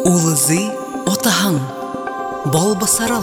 Улызы отаһың, бол басарал.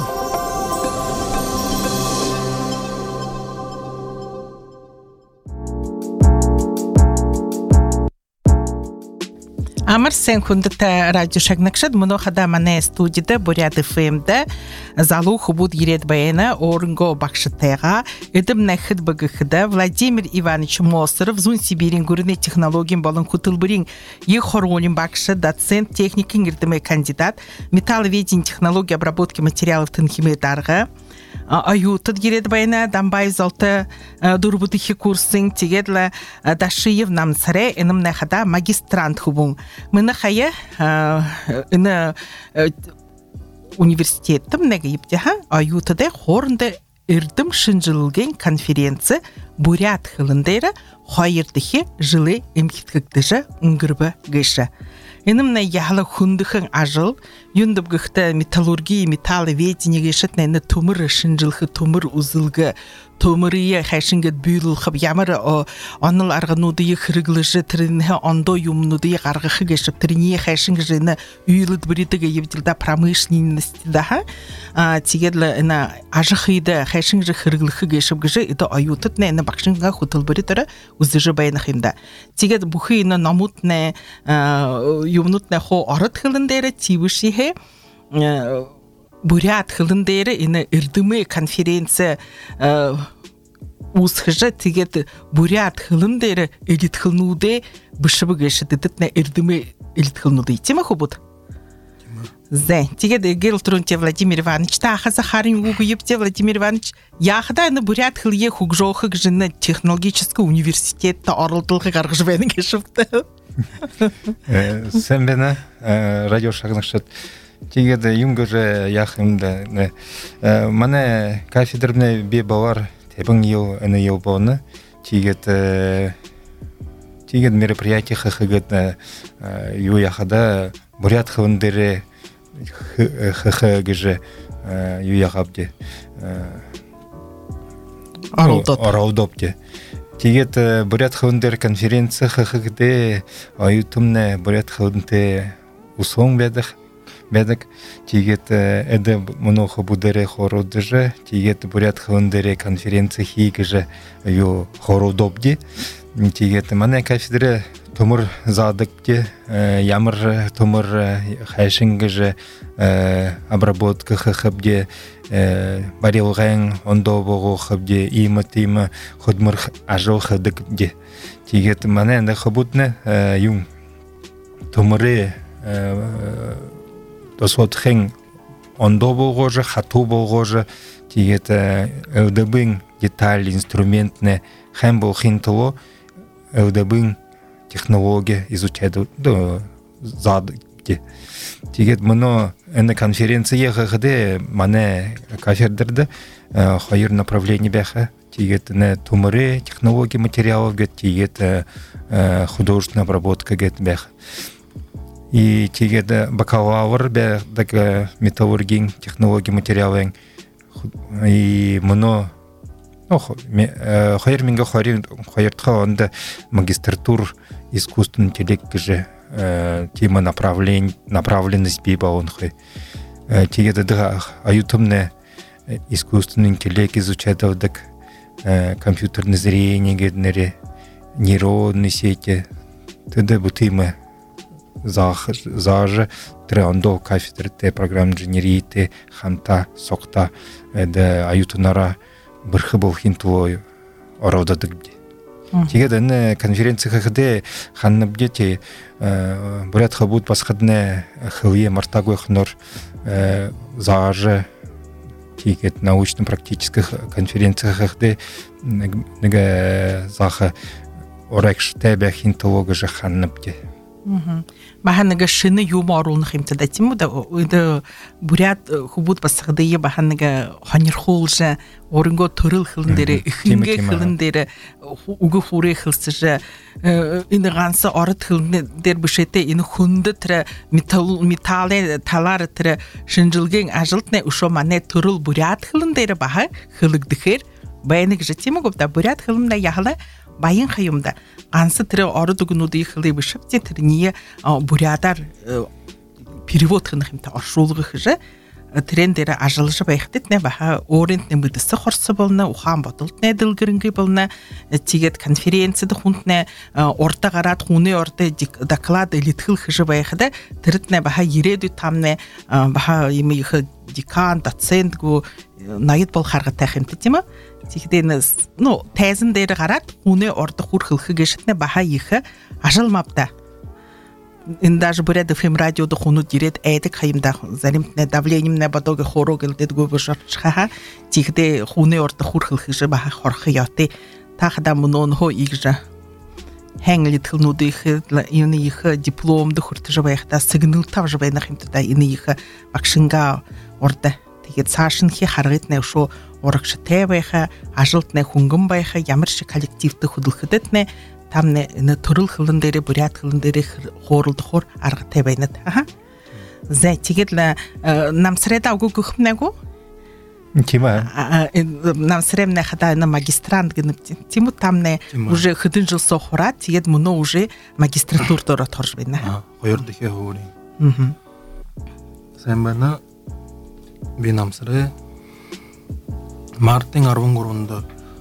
Амар сен хүндэтэ радио шагнакшад мөнөхада манай студияда Бурят FM-да залуу хубуд ирээд байна. Орнго багшатайга эдэм нахид багыхда Владимир Иванович Мосоров зун Сибирийн гүрний технологийн болон хөтөлбөрийн их хоргонын багш, доцент, техникийн эрдэмэ кандидат, металловедение технологии обработки материалов тэнхимээ дарга аюутад гирээд байна. Дамбай золтой дурбудихи курсын тэгээд Дашиев намсарэ эным нахада магистрант хубун. Мына хая энэ университеттім нэгэ ебдеха аюутада хорында эрдэм шинжилген конференция Бурят хылындайра хайырдыхи жылы эмхитгэгдэжа өнгөрбі гэша. Эным на яхала хүндіхін ажыл, юндып гыхта металлургии, металловедение гешет на төмір шинжилхы, төмір узылғы, төмірие хайшынгет бүйілілхіп, ямар оныл арғануды хырыглыжы тірінгі ондо юмнуды арғықы гешіп, тіріне хайшынғы жайны үйіліт бірітігі евділда промышленности да, тегедлі ажықыйды хайшынғы хырыглықы гешіп гыжы, это аютыт на бақшынға хутыл бірітірі узыжы байнықымда. Тегед бұхы намутны юмнутны хо арыт хылындары тивышихе Бурят хылындары эрдімі конференция усхыжы тегет Бурят хылындары элит хылнуды бішібі гешіді дітні эрдімі элит хылнуды. Тема хубуд? Зэ. Тегет гелтрунте Владимир Иванович тахы Захарин угуепте Владимир Иванович яхда Бурят хылye хугжоқы гжыны технологический университетті арылдылғы қарғыжы бәнің кешіпті. Sen bana radyo şarkılaştık. Тегеді юмгөже яхымда. Мана кафедрымны бе бавар тебің ел әні ел болны. Тегеді мероприятие хыхыгыт ю яхада Бурят хылындыры хыхыгыжы ю яхабде. Аралдопде. Тегет Бурят хылындыр конференция хыхыгды аютымны Бурят хылынды услон бәдік. Тегет әді мұнохы бұдыры хорудыжы. Тегет Бурят хылындыры конференция хейгіжі ю хорудопде. Тегет мана кафедры төмір задыкде, ямыр төмір хайшынгыжы обработка хыхыбде, барилғаң ондо боғу хыбде, имы-тимы құдмыр ажыл хыдыкде. Тегет мана әнді хыбудны юм төмірі досотхың ондо боғожы, хату боғожы. Тегет әудабың деталь, инструментны хэм бол хинтыло, әудабың технология изучать задыки. Тегет мұны әні конференция ғыды мане кафедрды хайыр направление бәхі. Тегет төмірі технология материалов гет, тегет художественная обработка гет бәхі. И тегет бакалавр бәдік металлургин технология материалын. И мұны хайыр менге хайыртқа онда магистратур искусственный интеллект же тема направленность бейба он хай. Тегеді аютымны искусственный интеллект изучадылдық, компьютерное зрение геднері, нейронные сети. Теді бұтымы зажы тірі кафедры те программ инженерии хамта, соқта, аютынара бірхі бұл хинтуой оравдадық бде. Тегеді конференция хыхыды ханны бдете Бурят хабуд басқадны хылye мартагой хнор зажы тегет научно-практических конференция хыхыды неге захы орекш тебе хинтологы же ханны бде. Баханныга шыны юмарулны химтада тиму да Бурят хубут басқадыйы баханныга ханирхолжа орынго тұрыл хылындері, үхінге хылындері, уғы фуры хылсыжа, инді ғансы арыт хылындер бүшетті, инді хүнді түрі металы талары түрі шынжылген ажылтны ұшо мане тұрыл Бурят хылындері баха хылыгдықыр. Баяныг жетемі көпті Бурят хылымда яғылы байын қайымда ғансы түрі ары дүгінуді хылы бүшіп те түріне Бурядар перевод хынхимта оршуулгы хыжы трендері ажылжы байқтет не баха орентне мүдісі хорсы болна ухан ботылт не дылгырынғы болна тегет конференцияды хунтне орта гарат хуны орта доклады литхил хыжы байқыды тірітне баха ереду тамне баха емі ихы декан, доцент гу найыт бол харғы тәхімті тема тегеден тәзіндері гарат хуны орта хур хылхы гешітне баха ихы ажылмапта. Даже бурят ФМ радиода хуну дирет эдик хаимда заримтне давлением на батоге хорогел дед губышарчха тихде хуны орта хурхыл хыжы баха хорхыяты тахда мунон хо игжа хенгли тылнуды хы ины ихы дипломды хуртыжы байхта сигнал тавжы байнахимта да ины ихы бакшинга орда тегет сашын хи харгытне шо оракшы тебайха ажылтне хунгым байха ямыршы коллективды худылхыдетне тамне турул хылындары бурят хылындары хорулды хор арғы тебайнат. Зай тегетлі намсыреда аугу күхімнегу? Тима? Намсыремне хада магистрант гынып. Тиму тамне уже хыдын жыл соқора, тегет мұны уже магистратурдора торжбайна. Қойырдыке ғори. Сән бәні бей намсыре марттың арвын ғұрынды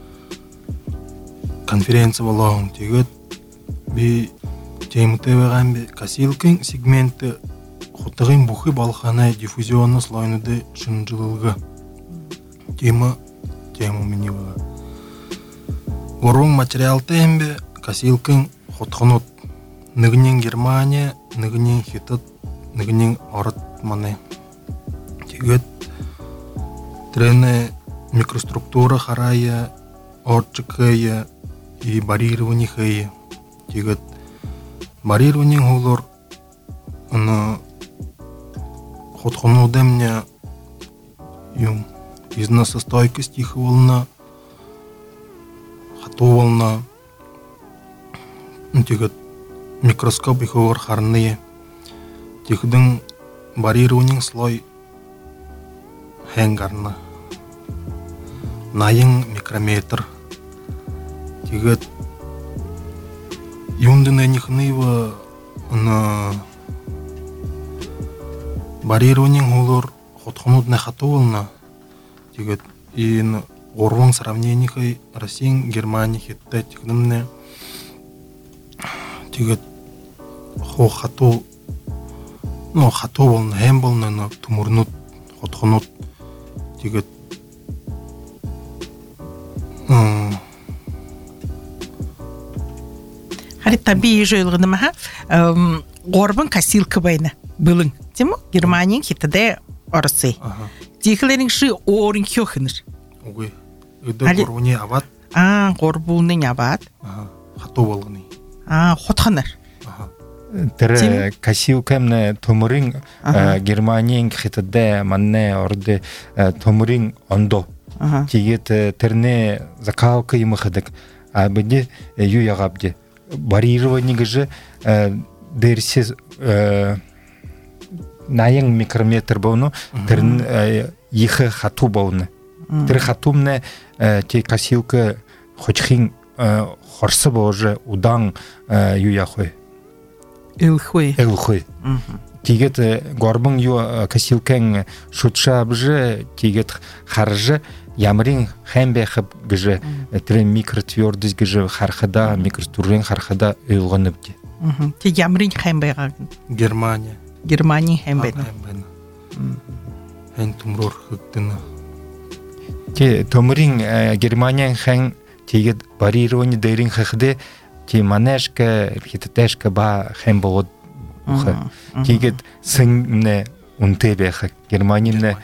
конференция болуң тегет би темуте веган би касилкин сегменты хотыгын бухы балхана диффузионны слойнуды шынжылылгы тема минива орун материал тембе касилкин хотхонот ныгнен Германия ныгнен хитат ныгнен арат мане тегет трене микроструктура харая орчыкая и барирование хая. Тегет барирование хулор она хотхону демня юм износостойкость их волна хату волна тегет микроскоп их хулор харные тегден барирование слой хенгарна найын микрометр тегет юндыны нихныва на барирование хулор хотхонут на хатовална тегет и орван сравнение Россия Германия хитта тегдемне тегет хо хату хатовална хембална на тумурнут хотхонут тегет Харит табии жойлығыны маха орбын касилка байна былың тему Германия хитаде орысы тихлерин ши орын кёхыныр угы ыды горвуне абат горбулның абат хату болғыны хотханыр Тірі касилкамны томырын Германиян хитаде манне орды томырын ондо тегет тірне закалка еміхідік абыде ю яғабде барирование же дерсез найын микрометр болну тірін ехы хату болны тірі хатумне те касилка хочхин хорсы болжы удан ю яхой Элхой. Тегет горбың ю касилкан шутша бжы тегет харжы ямрин хэмбе хып гжы трен микротвердость гжы хархада микростурен хархада ылгыныбды. Те ямрин хэмбе Германия хэмбе. Хэн тумрор хыктыны. Те томрин Германия хэн тегет барирование дэрин хыхде те манешка хитатешка ба хэмбод тегет сыңне унтебеха Германияне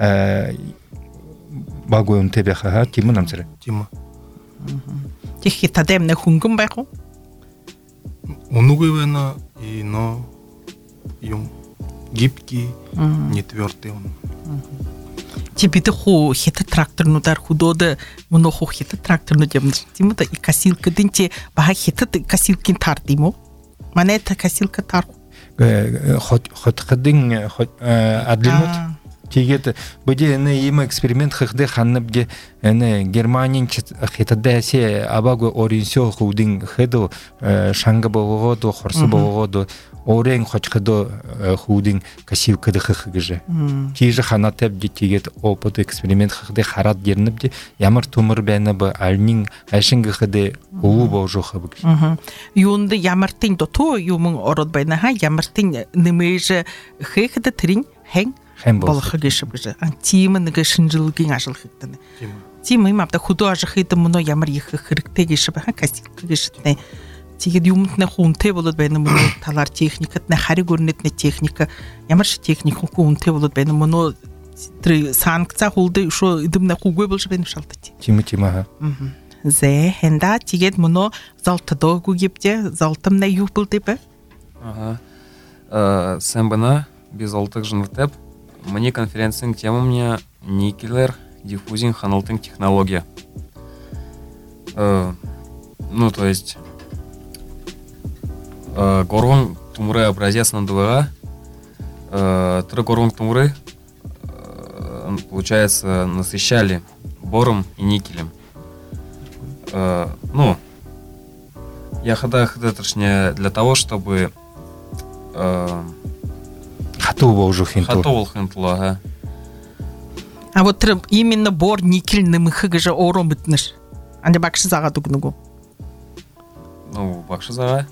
багой унтебеха тиму намсыра тима те хитадемне хунгум байху унугывена и но юм гибкий не твёрдый он тебе ты ху хита тракторну дар худода мно ху хита тракторну демнш тиму да и касилка динте баха хита касилкин тардимо манета касилка тар хотхадин адлинут Тегет бөде ема эксперимент хыхды ханныбге Германин хитадасе абагу оринсё худин хыду шанга болгоду хорсы болгоду орен хочхыду худин касивкады хыхыгыжы. Тиже ханатеп де тегет опыт эксперимент хыхды харат дерныбде ямар тумыр бәнабы алнин ашынғы хыды улу болжу хыбыгыж. Юнды ямартин доту юмын ород байна ха ямартин немеже хыхды трин хэн балхы гешіп гыжы. Тимы ныгы шынжылгин ажыл хыктыны. Тимы имапта худу ажы хыйты мұно ямар ехы хырыкте гешіп ха кастилкі гешітіне. Тегед юмытны хунте болуд бәйні мұно талар техникатны хари көрінетіне техника ямаршы техника хунте болуд бәйні мұно санкция холды шо идымна хугой болшы бәйні шалтыти. Тимы ха. Зе хенда тегед мұно залтыдо гугепте залтымна юх был депі? Сән бана без алтық жыныртеп. Мне конференцияның тема мне никелер диффузинг ханалтың технология. Ну, то есть горгон тумры образец на ДВА. Три горгон тумры, получается, насыщали бором и никелем. Ну, я хода точнее для того, чтобы Хату хинтул, ага. А вот именно бор никель нымыхы же ором бітніш. Анде бақшы заға дүгінігу? Ну, бақшы заға.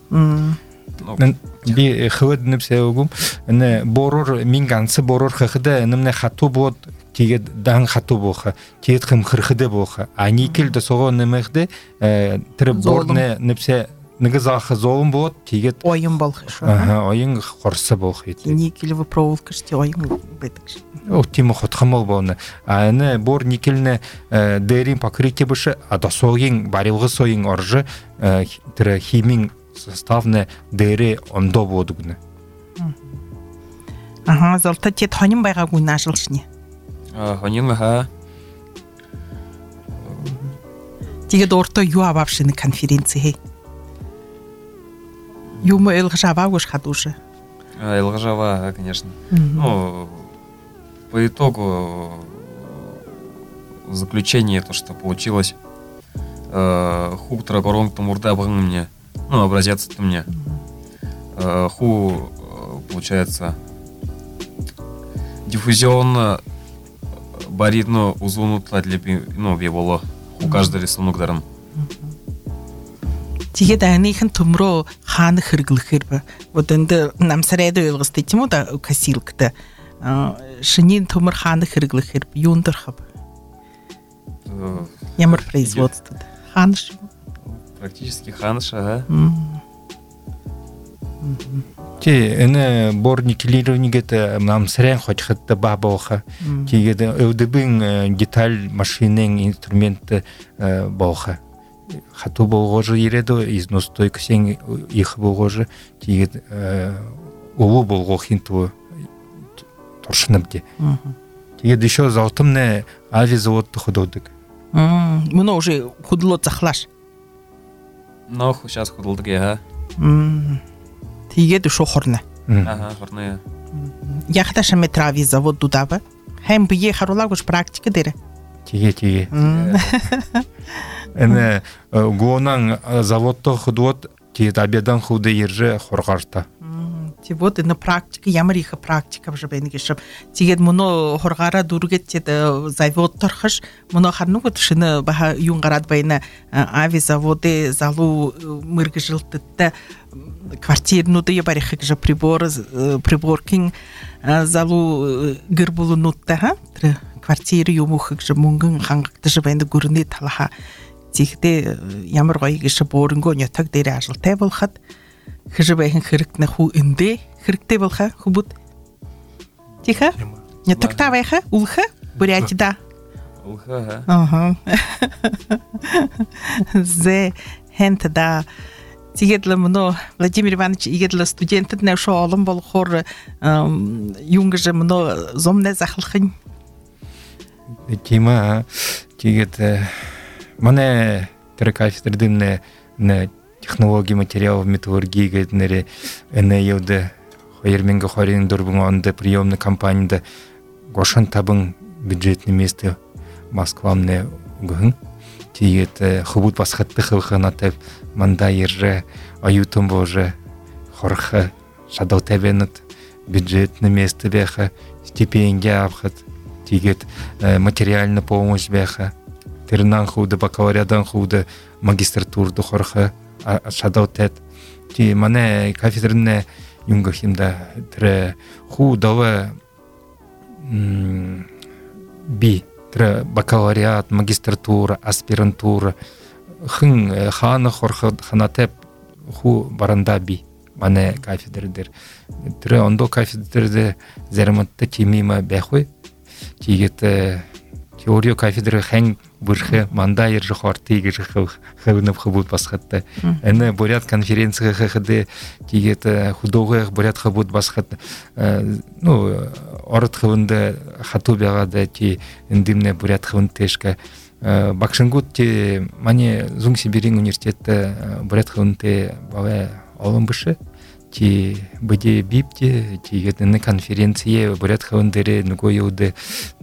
Би хывыдынып сәугім. Борор, мингансы борор хыхыда, нымне хату бод, тегет дан хату боха, тегет хым хырхыды боха. А никель да соғы нымыхды, тірі борны ніпсе Нагазаха золым бот, тегет ойын болхы. Ойын хорсы болхы. Никелеві проволка ште ойын бетікші. Тимы хотхамал болны. Аны бор никельне дерин покрытие бышы, а да соғын барилғы соғын оржы тірі химин составны дери ондо бодугны. Залта тет ханим байға гуйна жылшыне? Ханим, ага. Тегет орто ю абапшыны конференции. Юма Элгжава уж хадуши. Элгжава, конечно. Ну, по итогу заключение то, что получилось, хуктра коронг тумурда мне, ну, образец мне. Ху, получается, диффузионно барит, ну, узунутла для, ну, веболо, ху каждый рисунок даром. Тиге дайныхын тумро ханы хыргылыхыр ба. Вот енді намсарайды ойлғысты етім ода касилкті. Шынен тумыр ханы хыргылыхыр ба. Юндыр хаб. Ямар производство. Ханыш? Практически ханыш, ага. Те, эне бор никелировнигеті намсарян хоть хытты баба оха. Тегеді өвдібін деталь машинен инструменті бауха. Хату болгожы ереду, изностой ксен их болгожы, тегет улу болго хинту торшыныбде. Тегет еще залтымны авиазаводты худодык. Мұны уже худыло цахлаш? Ну, сейчас худылдык, ага. Тегет шо хорны? Ага, хорны. Яхташа метр авиазавод дудабы? Хэм бие харулагуш практика дере? Теге. Эне гуонан заводто худуот тегет абедан худы ержі хорғарта. Вот на практика, ямариха практика вже бенегешіп. Тегет мұны хорғара дұргет теді завод тұрхыш, мұны қарны өтішіні баға юнғарад байына авиазаводы залу мырғы жылтытты квартирнуды ебарихы кжа приборкин залу гырбулу нутта, квартиры юмухы кжа мұңгын қаңғықты жыбайынды көріне талаға. Тегде ямар ғойы кеші борынғы өнетік дейрі ажылтай болхат. Хыжыбайын хырыкны ху инде хырыкты болха хубут. Тиха? Не токта вайха улха бурятида. Улха. Ага. Зе хент да. Тигедле мно Владимир Иванович игедле студентът не шо алым бол хор юнгже мно зомне захылхын. Тима тигет мане теркафедрдин не технологии материалов металлургии гетнери эне елде хайрменге харин дурбун анда приемный компанияда гошан табын бюджетный место Москвамне угын. Тиет хубут басхатты хылханатып манда ерже аютым боже хорха шадал табенет бюджетное место беха стипендия абхат тигет материальная помощь беха тернан худа бакалавриадан худа магистратурды хорха шадал тет ти мане кафедрне юнгахимда тре худава би тре бакалавриат магистратура аспирантура хын хана хорха ханатеп ху баранда би мане кафедрдер тре ондо кафедрде зерматта тимима бехой тигет теория кафедры хэн бүрхэ манда ерже хорты гэр хөвнөп хобут басхатта эне бурят конференция хэхдэ тигет худогых бурят хобут басхат ну орот хөвндэ хату бягада ти эндимне бурят хөвнтэшка бакшингут ти мане Зунг Сибирин университетте бурят хөвнтэ баве оломбышы ти быде бипте тигет эне конференция бурят хөвндэрэ нүгө юуды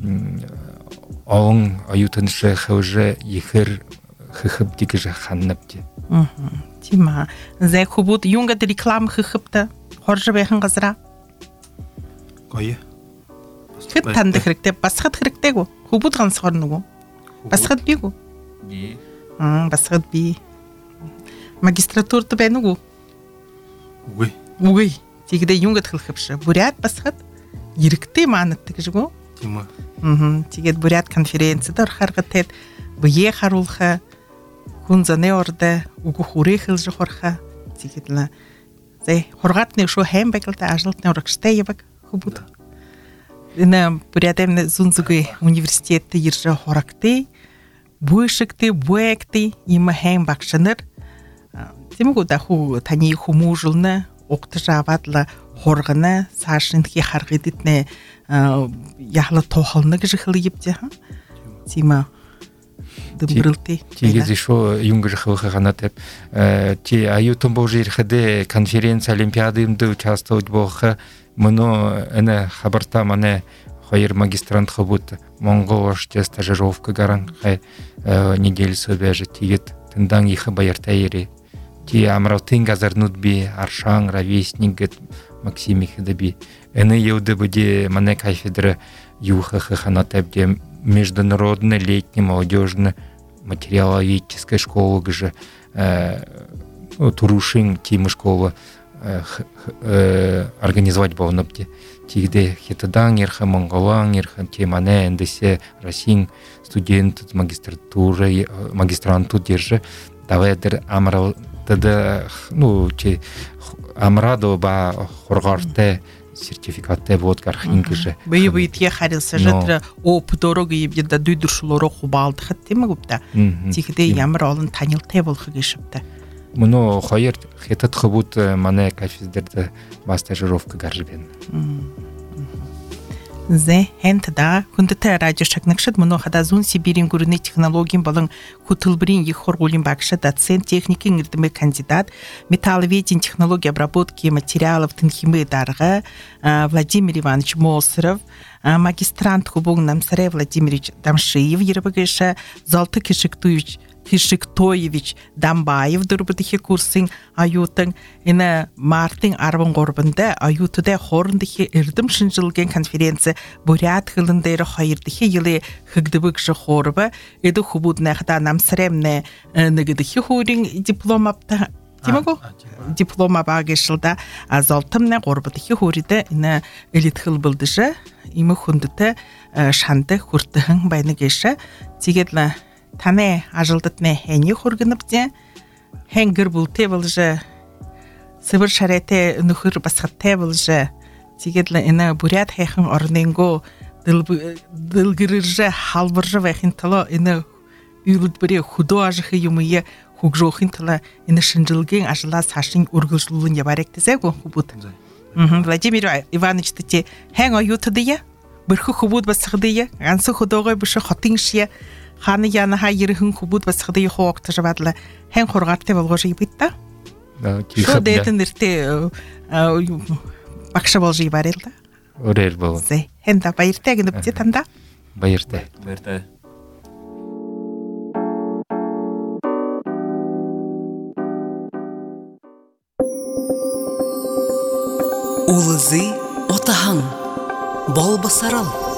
Оң аютыншы хәуже ехер хыхып дигіжі ханнапте. Тима, зәй хубут юнгады реклам хыхыпты, хоржы бәйхін ғызыра? Қойы. Хыт танды хірікте, басқыт хірікте ғо? Хубут ғансы ғорны ғо? Басқыт би ғо? Би. Басқыт би. Магистратурты бәйні ғо? Угой. Угой. Тегіде юнгад хылхыпшы. Бурят басқыт? Ерікте маңытты кіжі ғо? Тима. Тигет бурят конференцияда орхаргатет бие харулха кунзане орда угу хуре хилжи хорха тигетла зэ хоргатны шо хэмбэгэлдэ ажлтны оргштайбаг хубут ина бурятэмне Зунзуги университетте иржэ хоракты буйшыкты буэкты има хэмбакшыныр тимгуда ху тани хумужулна октажаватла хоргана сашинтки харгидитне яхла тохалны гыжыхлы епте тима дымбрылты тигез шо юнгы жыхлы ханатеп ти аютым божир хде конференция олимпиадымды участвовать болха мыно эне хабарта мане хайыр магистрант хобут монгол аште стажировка гаран хай неделю собеже тигет тындан ихы баярта ери ти амравтын газарнут би аршан ровесник Максимих Даби. Эны еуды буде мане кафедра юхах ханатебде международная летняя молодежная материаловедческая школа гже турушин тимы школа организовать болнапте. Тигде хитадан ерха монголан ерха темане эндесе Россин студент магистратуры магистранту держи давайдер амрал тогда ну че амрадо ба хоргарте сертификатте вот кархингже бый тие харилса жатра опдорог ебде дүйдүршүлөрө хубалды хаттема гупта тигде ямар олон танилте болгы кешипте муну хайыр хетат хубут мане кафедрде стажировка гаржбен зе хентда күндүтэ радио шакнакшыт муну хада Зунг Сибирин гүрүнэ технологиям болон кутылбрин ихоргулин бакша доцент техники ирдиме кандидат металловедение технологии обработки материалов тынхимы дарга Владимир Иванович Мосоров магистрант хубуң Намсарай Владимирович Дамшиев ербагыша Золты Кишиктоевич Дамбаев дурбыдыхи курсын аютың ина мартың арвын горбында аютыда хорындыхи ирдим шынжылген конференция бурят хылындайры хайырдыхи елы хыгдыбыкшы хорба эді хубуднахда Намсараймне нагыдыхи хорин диплом апта Тимаго диплома багешылда азалтымна горбыдыхи хорида ина элит хыл былдыжы имы хундыты шанды хуртыхын байны геша тигетла тане ажылдытне хени хоргыныпте хенгер булте былжы сыбыр шарете нухыр басхатте былжы тигетла ина бурят хэхын орненго дылгырыржы халбыржы вахин тало ина үйлд бире худо ажыхы юмые хугжохин тала ина шынжылген ажыла сашын ургылжылын ябаректезе го хубут Владимир Иванович тете хэн аютыдыя бирхы хубут басхыдыя ансы худогой бышы хотыңшия ханы яна хайырхын хубут басхыдыя хоокты жабадла хэн хоргарте болгожы ибитта шо дейтін ирте бакша болжы ибарелда Орел бол. хенда байыртегін өпте танда. Байырты. Берте. Улызы отаһың, бол басарал.